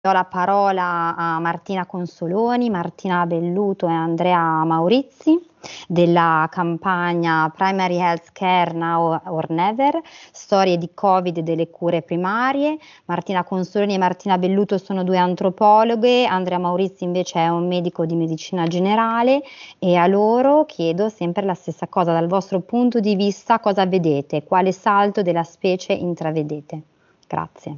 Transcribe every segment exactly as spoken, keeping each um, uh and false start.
Do la parola a Martina Consoloni, Martina Belluto e Andrea Maurizi della campagna Primary Health Care Now or Never, storie di Covid e delle cure primarie. Martina Consoloni e Martina Belluto sono due antropologhe, Andrea Maurizi invece è un medico di medicina generale, e a loro chiedo sempre la stessa cosa: dal vostro punto di vista cosa vedete? Quale salto della specie intravedete? Grazie.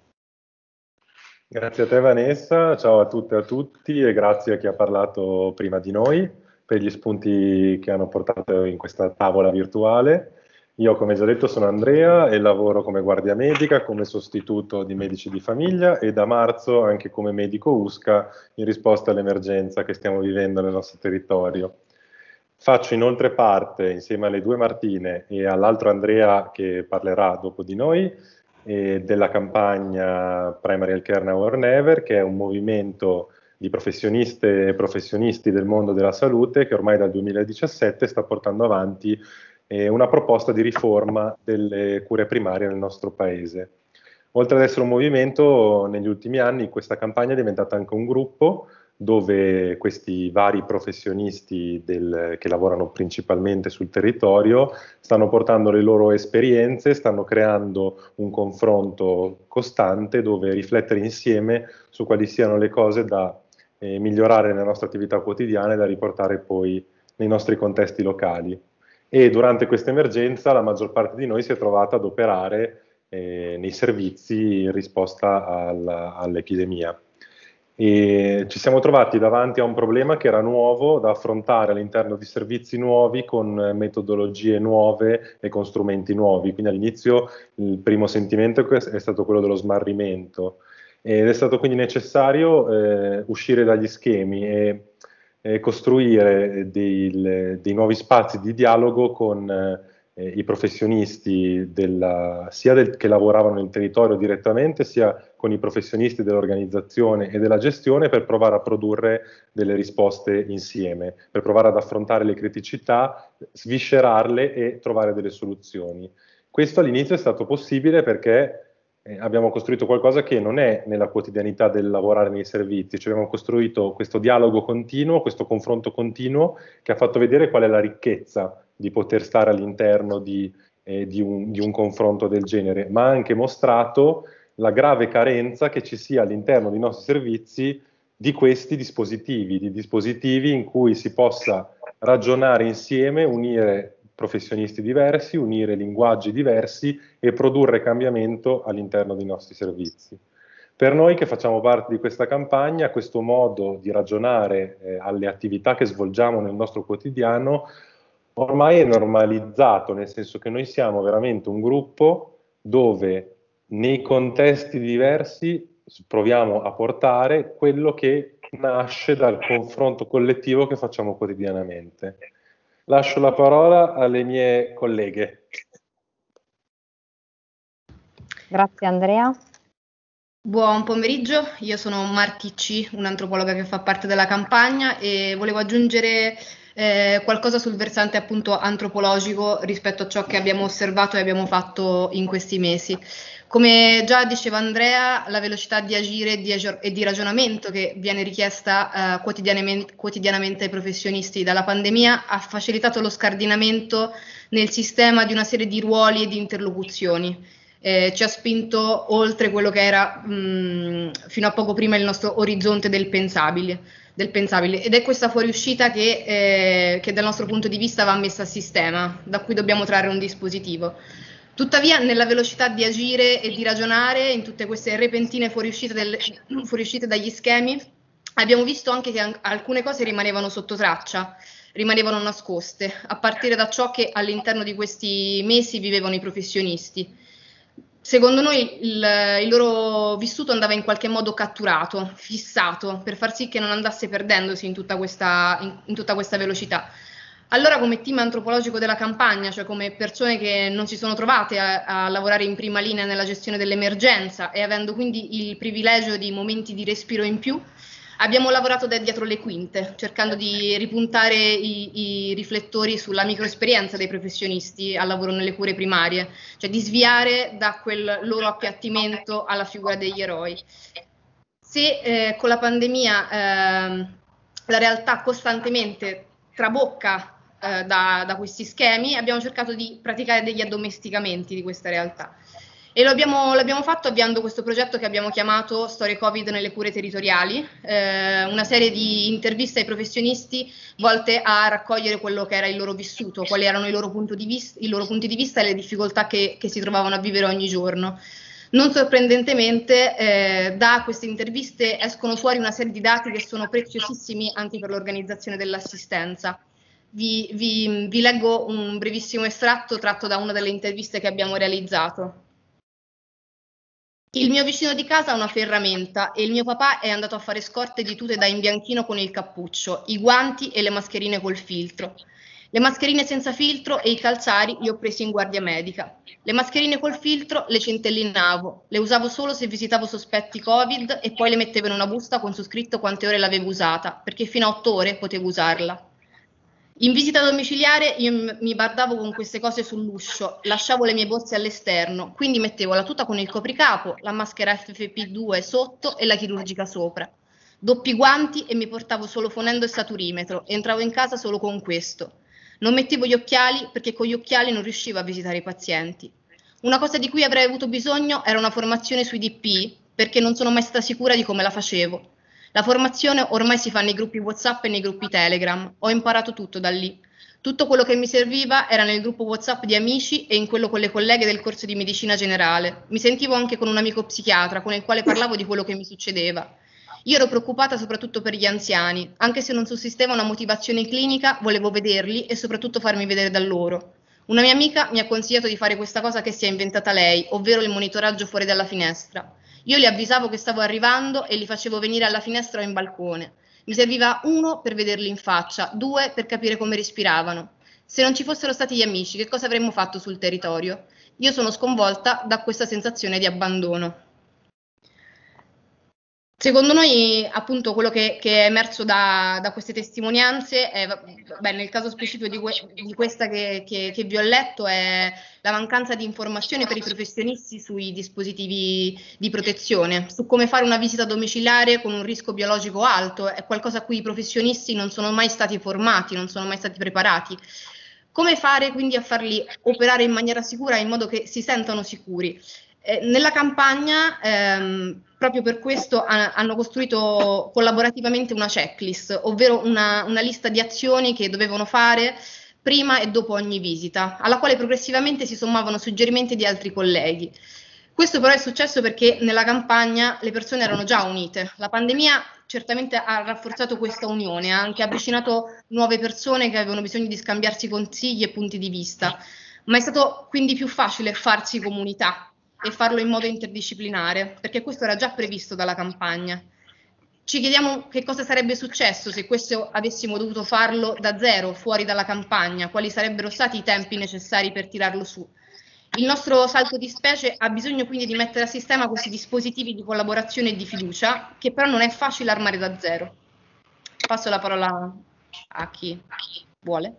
Grazie a te Vanessa, ciao a tutte e a tutti e grazie a chi ha parlato prima di noi per gli spunti che hanno portato in questa tavola virtuale. Io, come già detto, sono Andrea e lavoro come guardia medica, come sostituto di medici di famiglia e da marzo anche come medico U S C A in risposta all'emergenza che stiamo vivendo nel nostro territorio. Faccio inoltre parte, insieme alle due Martine e all'altro Andrea che parlerà dopo di noi, e della campagna Primary Health Care Now or Never, che è un movimento di professioniste e professionisti del mondo della salute che ormai dal duemiladiciassette sta portando avanti eh, una proposta di riforma delle cure primarie nel nostro paese. Oltre ad essere un movimento, negli ultimi anni questa campagna è diventata anche un gruppo dove questi vari professionisti del, che lavorano principalmente sul territorio stanno portando le loro esperienze, stanno creando un confronto costante dove riflettere insieme su quali siano le cose da eh, migliorare nella nostra attività quotidiana e da riportare poi nei nostri contesti locali. E durante questa emergenza la maggior parte di noi si è trovata ad operare eh, nei servizi in risposta al, all'epidemia. E ci siamo trovati davanti a un problema che era nuovo da affrontare all'interno di servizi nuovi, con metodologie nuove e con strumenti nuovi. Quindi all'inizio il primo sentimento è stato quello dello smarrimento ed è stato quindi necessario eh, uscire dagli schemi e, e costruire dei, dei nuovi spazi di dialogo con eh, i professionisti della, sia del, che lavoravano nel territorio direttamente, sia con i professionisti dell'organizzazione e della gestione, per provare a produrre delle risposte insieme, per provare ad affrontare le criticità, sviscerarle e trovare delle soluzioni. Questo all'inizio è stato possibile perché eh, abbiamo costruito qualcosa che non è nella quotidianità del lavorare nei servizi, cioè abbiamo costruito questo dialogo continuo, questo confronto continuo che ha fatto vedere qual è la ricchezza di poter stare all'interno di, eh, di, un, di un confronto del genere, ma ha anche mostrato la grave carenza che ci sia all'interno dei nostri servizi di questi dispositivi, di dispositivi in cui si possa ragionare insieme, unire professionisti diversi, unire linguaggi diversi e produrre cambiamento all'interno dei nostri servizi. Per noi che facciamo parte di questa campagna, questo modo di ragionare eh, alle attività che svolgiamo nel nostro quotidiano ormai è normalizzato, nel senso che noi siamo veramente un gruppo dove nei contesti diversi proviamo a portare quello che nasce dal confronto collettivo che facciamo quotidianamente. Lascio la parola alle mie colleghe. Grazie Andrea. Buon pomeriggio, io sono Marti C, un'antropologa che fa parte della campagna, e volevo aggiungere eh, qualcosa sul versante appunto antropologico rispetto a ciò che abbiamo osservato e abbiamo fatto in questi mesi. Come già diceva Andrea, la velocità di agire e di, e di ragionamento che viene richiesta eh, quotidianamente, quotidianamente ai professionisti dalla pandemia ha facilitato lo scardinamento nel sistema di una serie di ruoli e di interlocuzioni. Eh, ci ha spinto oltre quello che era mh, fino a poco prima il nostro orizzonte del pensabile, del pensabile. Ed è questa fuoriuscita che, eh, che dal nostro punto di vista va messa a sistema, da cui dobbiamo trarre un dispositivo. Tuttavia, nella velocità di agire e di ragionare, in tutte queste repentine fuoriuscite, del, fuoriuscite dagli schemi, abbiamo visto anche che an- alcune cose rimanevano sotto traccia, rimanevano nascoste, a partire da ciò che all'interno di questi mesi vivevano i professionisti. Secondo noi il, il loro vissuto andava in qualche modo catturato, fissato, per far sì che non andasse perdendosi in tutta questa, in, in tutta questa velocità. Allora, come team antropologico della campagna, cioè come persone che non si sono trovate a, a lavorare in prima linea nella gestione dell'emergenza e avendo quindi il privilegio di momenti di respiro in più, abbiamo lavorato da dietro le quinte, cercando di ripuntare i, i riflettori sulla microesperienza dei professionisti al lavoro nelle cure primarie, cioè di sviare da quel loro appiattimento alla figura degli eroi. se eh, con la pandemia eh, la realtà costantemente trabocca eh, da, da questi schemi, abbiamo cercato di praticare degli addomesticamenti di questa realtà. E lo abbiamo, l'abbiamo fatto avviando questo progetto che abbiamo chiamato Storie Covid nelle cure territoriali, eh, una serie di interviste ai professionisti volte a raccogliere quello che era il loro vissuto, quali erano i loro, punto di vista, i loro punti di vista e le difficoltà che, che si trovavano a vivere ogni giorno. Non sorprendentemente, eh, da queste interviste escono fuori una serie di dati che sono preziosissimi anche per l'organizzazione dell'assistenza. Vi, vi, vi leggo un brevissimo estratto tratto da una delle interviste che abbiamo realizzato. Il mio vicino di casa ha una ferramenta e il mio papà è andato a fare scorte di tute da imbianchino con il cappuccio, i guanti e le mascherine col filtro. Le mascherine senza filtro e i calzari li ho presi in guardia medica. Le mascherine col filtro le centellinavo, le usavo solo se visitavo sospetti Covid e poi le mettevo in una busta con su scritto quante ore l'avevo usata, perché fino a otto ore potevo usarla. In visita domiciliare io mi bardavo con queste cose sull'uscio, lasciavo le mie borse all'esterno, quindi mettevo la tuta con il copricapo, la maschera F F P due sotto e la chirurgica sopra. Doppi guanti e mi portavo solo fonendo e saturimetro, entravo in casa solo con questo. Non mettevo gli occhiali perché con gli occhiali non riuscivo a visitare i pazienti. Una cosa di cui avrei avuto bisogno era una formazione sui D P, perché non sono mai stata sicura di come la facevo. La formazione ormai si fa nei gruppi WhatsApp e nei gruppi Telegram. Ho imparato tutto da lì. Tutto quello che mi serviva era nel gruppo WhatsApp di amici e in quello con le colleghe del corso di medicina generale. Mi sentivo anche con un amico psichiatra con il quale parlavo di quello che mi succedeva. Io ero preoccupata soprattutto per gli anziani. Anche se non sussisteva una motivazione clinica, volevo vederli e soprattutto farmi vedere da loro. Una mia amica mi ha consigliato di fare questa cosa che si è inventata lei, ovvero il monitoraggio fuori dalla finestra. Io li avvisavo che stavo arrivando e li facevo venire alla finestra o in balcone. Mi serviva uno per vederli in faccia, due per capire come respiravano. Se non ci fossero stati gli amici, che cosa avremmo fatto sul territorio? Io sono sconvolta da questa sensazione di abbandono. Secondo noi, appunto, quello che, che è emerso da, da queste testimonianze, è, beh, nel caso specifico di, que, di questa che, che, che vi ho letto, è la mancanza di informazione per i professionisti sui dispositivi di protezione, su come fare una visita domiciliare con un rischio biologico alto, è qualcosa a cui i professionisti non sono mai stati formati, non sono mai stati preparati. Come fare quindi a farli operare in maniera sicura, in modo che si sentano sicuri? Eh, nella campagna, ehm, proprio per questo, ha, hanno costruito collaborativamente una checklist, ovvero una, una lista di azioni che dovevano fare prima e dopo ogni visita, alla quale progressivamente si sommavano suggerimenti di altri colleghi. Questo però è successo perché nella campagna le persone erano già unite. La pandemia certamente ha rafforzato questa unione, ha anche avvicinato nuove persone che avevano bisogno di scambiarsi consigli e punti di vista, ma è stato quindi più facile farsi comunità e farlo in modo interdisciplinare, perché questo era già previsto dalla campagna. Ci chiediamo che cosa sarebbe successo se questo avessimo dovuto farlo da zero, fuori dalla campagna, quali sarebbero stati i tempi necessari per tirarlo su. Il nostro salto di specie ha bisogno quindi di mettere a sistema questi dispositivi di collaborazione e di fiducia, che però non è facile armare da zero. Passo la parola a chi vuole.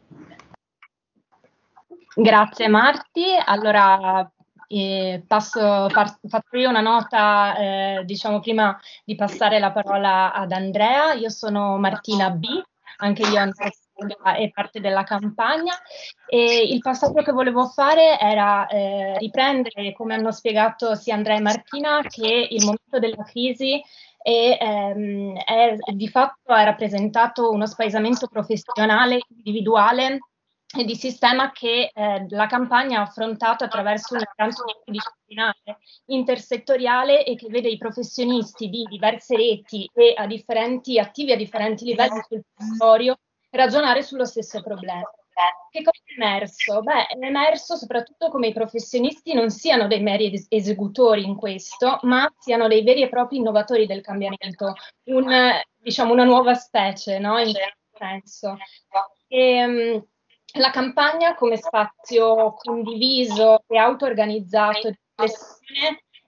Grazie Marti. Allora, Eh, passo, par, faccio io una nota, eh, diciamo prima di passare la parola ad Andrea. Io sono Martina B, anche io antropologa e parte della campagna, e il passaggio che volevo fare era eh, riprendere, come hanno spiegato sia Andrea e Martina, che il momento della crisi e ehm, è, di fatto ha rappresentato uno spaesamento professionale, individuale e di sistema che eh, la campagna ha affrontato attraverso un impianto multidisciplinare, intersettoriale e che vede i professionisti di diverse reti e a differenti, attivi a differenti livelli sul territorio ragionare sullo stesso problema. Che cosa è emerso? Beh, è emerso soprattutto come i professionisti non siano dei meri es- esecutori in questo, ma siano dei veri e propri innovatori del cambiamento, un, diciamo una nuova specie, no? In questo senso. E, um, la campagna come spazio condiviso e auto-organizzato di riflessione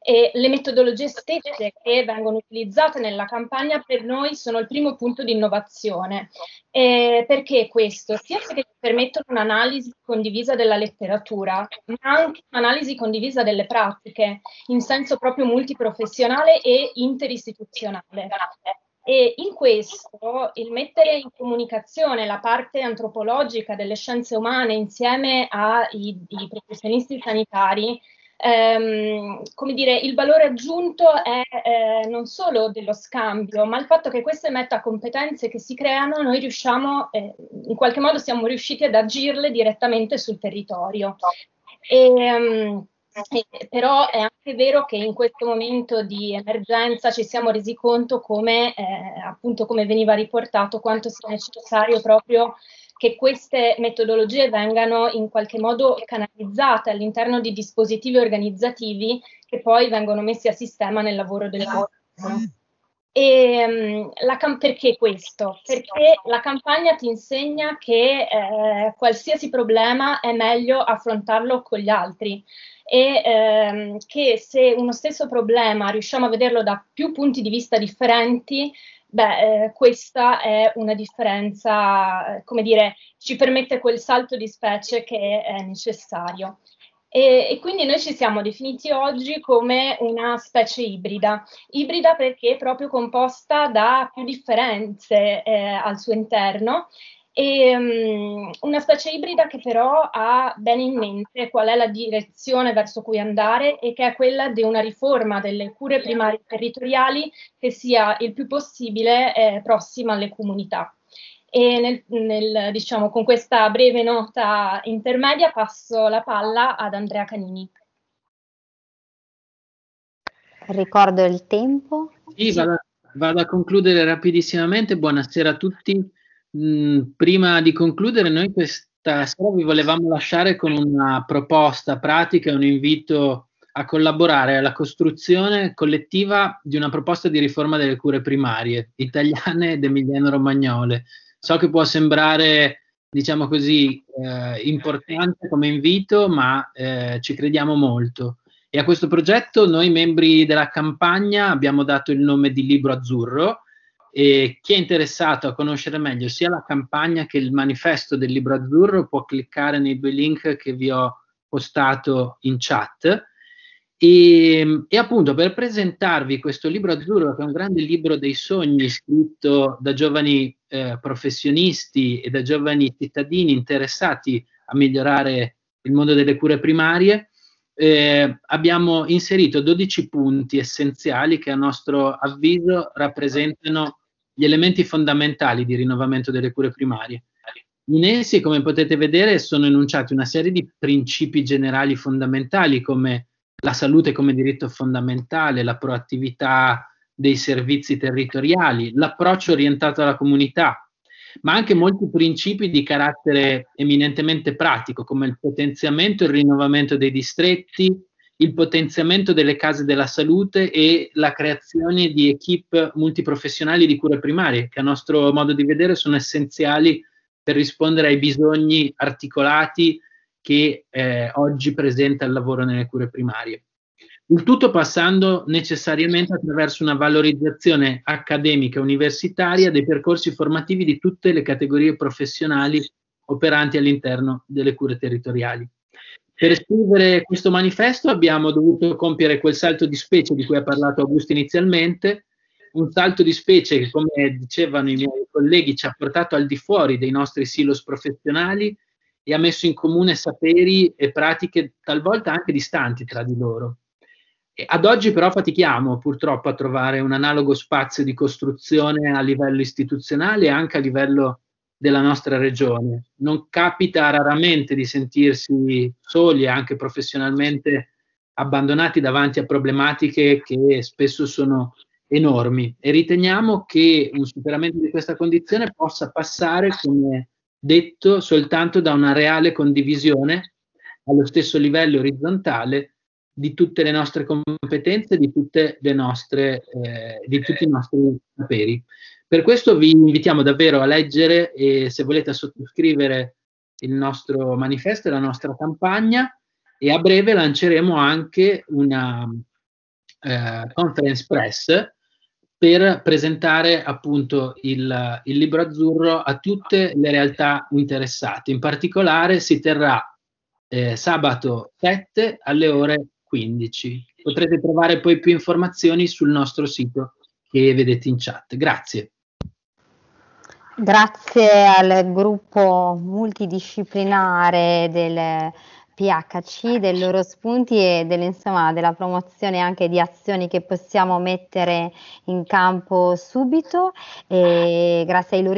E le metodologie stesse che vengono utilizzate nella campagna per noi sono il primo punto di innovazione. Eh, perché questo? Sia perché ci permettono un'analisi condivisa della letteratura, ma anche un'analisi condivisa delle pratiche, in senso proprio multiprofessionale e interistituzionale. E in questo il mettere in comunicazione la parte antropologica delle scienze umane insieme ai, ai professionisti sanitari, ehm, come dire, il valore aggiunto è eh, non solo dello scambio, ma il fatto che queste metacompetenze che si creano, noi riusciamo, eh, in qualche modo siamo riusciti ad agirle direttamente sul territorio. E, um, Eh, però è anche vero che in questo momento di emergenza ci siamo resi conto come, eh, appunto come veniva riportato, quanto sia necessario proprio che queste metodologie vengano in qualche modo canalizzate all'interno di dispositivi organizzativi che poi vengono messi a sistema nel lavoro del governo. E, um, la cam- perché questo? Perché la campagna ti insegna che eh, qualsiasi problema è meglio affrontarlo con gli altri e ehm, che se uno stesso problema riusciamo a vederlo da più punti di vista differenti, beh, eh, questa è una differenza, eh, come dire, ci permette quel salto di specie che è necessario. E, e quindi noi ci siamo definiti oggi come una specie ibrida, ibrida perché è proprio composta da più differenze eh, al suo interno, e um, una specie ibrida che però ha bene in mente qual è la direzione verso cui andare e che è quella di una riforma delle cure primarie territoriali che sia il più possibile eh, prossima alle comunità. E nel, nel, diciamo, con questa breve nota intermedia passo la palla ad Andrea Canini. Ricordo il tempo. Sì, vado, vado a concludere rapidissimamente. Buonasera a tutti. Mm, prima di concludere, noi questa sera vi volevamo lasciare con una proposta pratica e un invito a collaborare alla costruzione collettiva di una proposta di riforma delle cure primarie italiane ed emiliano-romagnole. So che può sembrare, diciamo così, eh, importante come invito, ma eh, ci crediamo molto. E a questo progetto noi membri della campagna abbiamo dato il nome di Libro Azzurro, e chi è interessato a conoscere meglio sia la campagna che il manifesto del Libro Azzurro può cliccare nei due link che vi ho postato in chat. E, e appunto per presentarvi questo Libro Azzurro, che è un grande libro dei sogni scritto da giovani eh, professionisti e da giovani cittadini interessati a migliorare il mondo delle cure primarie, eh, abbiamo inserito dodici punti essenziali che a nostro avviso rappresentano gli elementi fondamentali di rinnovamento delle cure primarie. In essi, come potete vedere, sono enunciati una serie di principi generali fondamentali come la salute come diritto fondamentale, la proattività dei servizi territoriali, l'approccio orientato alla comunità, ma anche molti principi di carattere eminentemente pratico, come il potenziamento e il rinnovamento dei distretti, il potenziamento delle case della salute e la creazione di equip multiprofessionali di cure primarie, che a nostro modo di vedere sono essenziali per rispondere ai bisogni articolati che eh, oggi presenta il lavoro nelle cure primarie. Il tutto passando necessariamente attraverso una valorizzazione accademica e universitaria dei percorsi formativi di tutte le categorie professionali operanti all'interno delle cure territoriali. Per scrivere questo manifesto abbiamo dovuto compiere quel salto di specie di cui ha parlato Augusto inizialmente, un salto di specie che, come dicevano i miei colleghi, ci ha portato al di fuori dei nostri silos professionali e ha messo in comune saperi e pratiche talvolta anche distanti tra di loro. E ad oggi però fatichiamo purtroppo a trovare un analogo spazio di costruzione a livello istituzionale e anche a livello della nostra regione. Non capita raramente di sentirsi soli e anche professionalmente abbandonati davanti a problematiche che spesso sono enormi, e riteniamo che un superamento di questa condizione possa passare, come detto, soltanto da una reale condivisione allo stesso livello orizzontale di tutte le nostre competenze, di tutte le nostre, eh, di tutti i nostri saperi. Per questo vi invitiamo davvero a leggere e, se volete, a sottoscrivere il nostro manifesto e la nostra campagna, e a breve lanceremo anche una, eh, Conference Press per presentare appunto il, il libro azzurro a tutte le realtà interessate. In particolare si terrà eh, sabato sette alle ore quindici. Potrete trovare poi più informazioni sul nostro sito che vedete in chat. Grazie. Grazie al gruppo multidisciplinare del P H C, dei loro spunti e delle, insomma, della promozione anche di azioni che possiamo mettere in campo subito. E grazie ai loro